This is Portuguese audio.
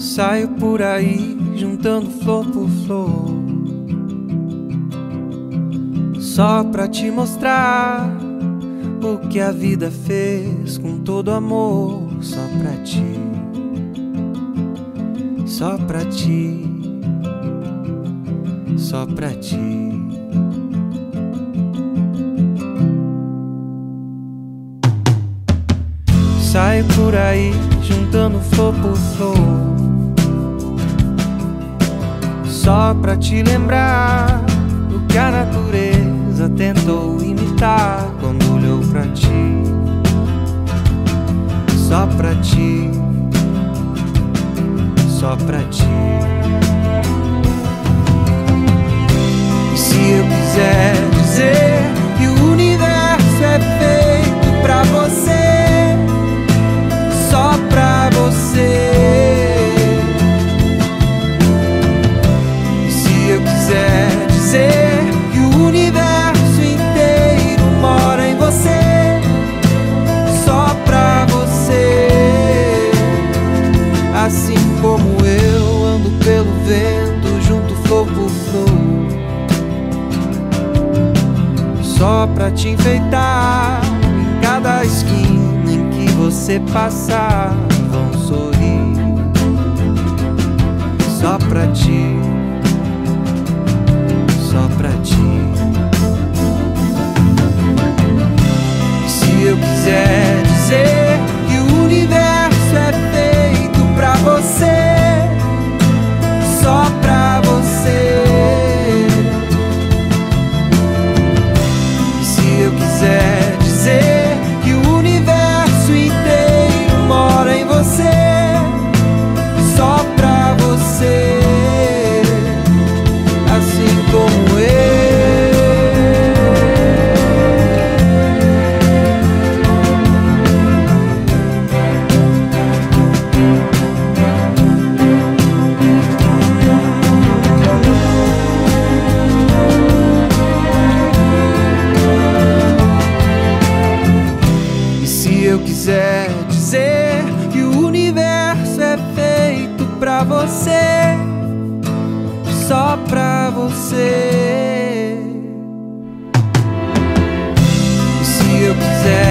Saio por aí juntando flor por flor, só pra te mostrar o que a vida fez com todo amor. Só pra ti, só pra ti, só pra ti. Saio por aí juntando flor por flor, só pra te lembrar o que a natureza tentou imitar quando olhou pra ti. Só pra ti, só pra ti. E se eu quiser dizer que o universo é feito pra você, só pra você. E se eu quiser dizer que o universo inteiro mora em você, só pra você. Assim como eu ando pelo vento, junto flor por flor, só pra te enfeitar. Em cada esquina em que você passar, vão sorrir. Só pra ti, só pra ti. E se eu quiser dizer que o universo é feito pra você, só pra você. E se eu quiser dizer que o universo inteiro mora em você, só pra você. Assim como eu. E se eu quiser dizer que o universo é feito pra você, só pra você. E se eu quiser